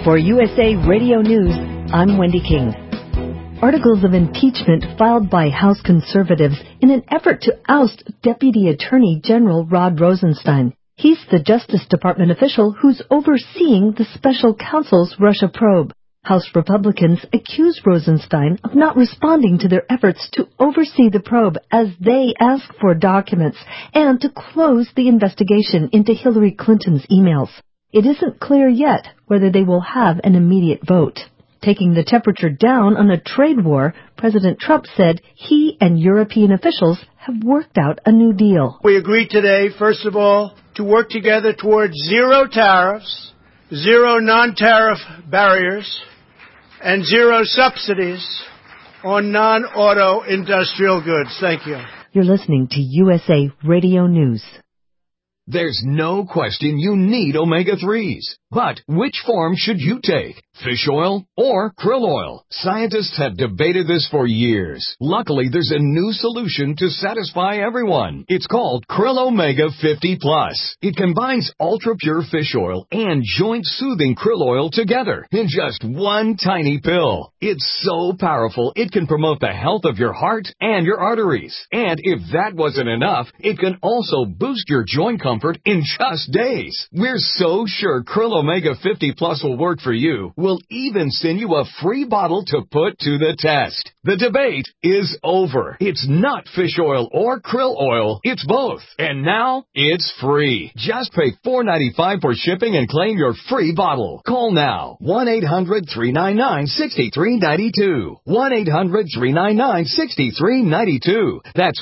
For USA Radio News, I'm Wendy King. Articles of impeachment filed by House conservatives in an effort to oust Deputy Attorney General Rod Rosenstein. He's the Justice Department official who's overseeing the special counsel's Russia probe. House Republicans accuse Rosenstein of not responding to their efforts to oversee the probe as they ask for documents and to close the investigation into Hillary Clinton's emails. It isn't clear yet whether they will have an immediate vote. Taking the temperature down on a trade war, President Trump said he and European officials have worked out a new deal. We agreed today, first of all, to work together towards zero tariffs, zero non-tariff barriers, and zero subsidies on non-auto industrial goods. Thank you. You're listening to USA Radio News. There's no question you need omega-3s. But which form should you take? Fish oil or krill oil? Scientists have debated this for years. Luckily, there's a new solution to satisfy everyone. It's called Krill Omega 50 Plus. It combines ultra-pure fish oil and joint-soothing krill oil together in just one tiny pill. It's so powerful, it can promote the health of your heart and your arteries. And if that wasn't enough, it can also boost your joint comfort in just days. We're so sure Krill Omega 50 Plus will work for you. We'll even send you a free bottle to put to the test. The debate is over. It's not fish oil or krill oil. It's both. And now it's free. Just pay $4.95 for shipping and claim your free bottle. Call now. 1-800-399-6392. 1-800-399-6392. That's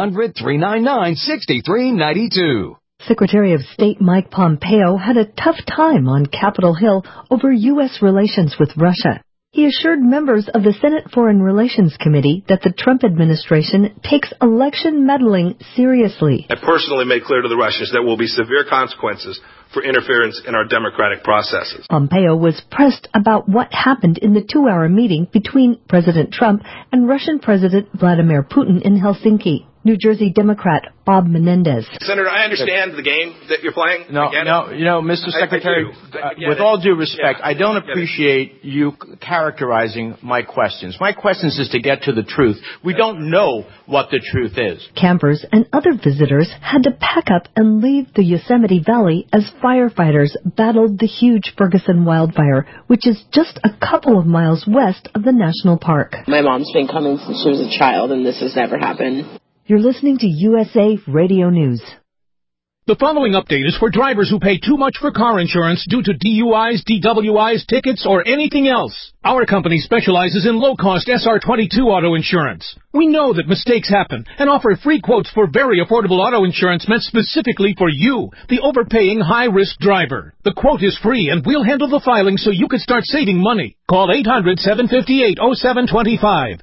1-800-399-6392. Secretary of State Mike Pompeo had a tough time on Capitol Hill over U.S. relations with Russia. He assured members of the Senate Foreign Relations Committee that the Trump administration takes election meddling seriously. I personally made clear to the Russians there will be severe consequences for interference in our democratic processes. Pompeo was pressed about what happened in the 2-hour meeting between President Trump and Russian President Vladimir Putin in Helsinki. New Jersey Democrat Bob Menendez. Senator, I understand the game that you're playing. Mr. Secretary, with all due respect, I don't appreciate you characterizing my questions. My questions is to get to the truth. We don't know what the truth is. Campers and other visitors had to pack up and leave the Yosemite Valley as firefighters battled the huge Ferguson wildfire, which is just a couple of miles west of the national park. My mom's been coming since she was a child, and this has never happened. You're listening to USA Radio News. The following update is for drivers who pay too much for car insurance due to DUIs, DWIs, tickets, or anything else. Our company specializes in low-cost SR22 auto insurance. We know that mistakes happen and offer free quotes for very affordable auto insurance meant specifically for you, the overpaying high-risk driver. The quote is free and we'll handle the filing so you can start saving money. Call 800-758-0725.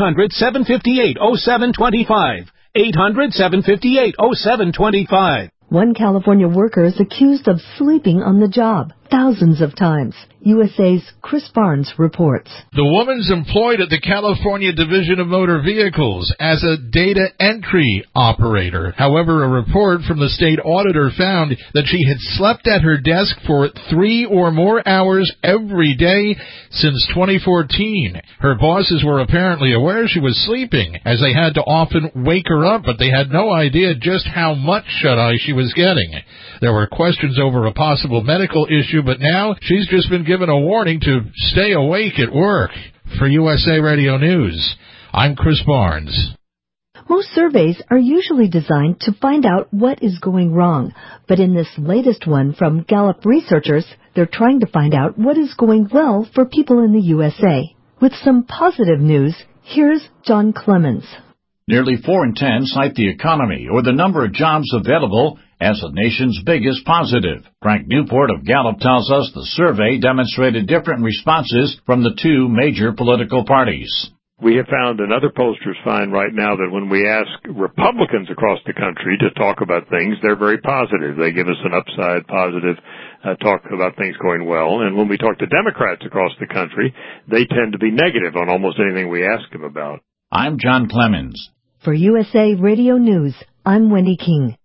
800-758-0725. 800-758-0725. One California worker is accused of sleeping on the job thousands of times. USA's Chris Barnes reports. The woman's employed at the California Division of Motor Vehicles as a data entry operator. However, a report from the state auditor found that she had slept at her desk for 3 or more hours every day since 2014. Her bosses were apparently aware she was sleeping, as they had to often wake her up, but they had no idea just how much shut-eye she was getting. There were questions over a possible medical issue, but now she's just been given a warning to stay awake at work. For USA Radio News, I'm Chris Barnes. Most surveys are usually designed to find out what is going wrong, but in this latest one from Gallup researchers, they're trying to find out what is going well for people in the USA. With some positive news, here's John Clemens. Nearly 4 in 10 cite the economy or the number of jobs available as the nation's biggest positive. Frank Newport of Gallup tells us the survey demonstrated different responses from the 2 major political parties. We have found, and other pollsters find right now, that when we ask Republicans across the country to talk about things, they're very positive. They give us an upside positive talk about things going well. And when we talk to Democrats across the country, they tend to be negative on almost anything we ask them about. I'm John Clemens. For USA Radio News, I'm Wendy King.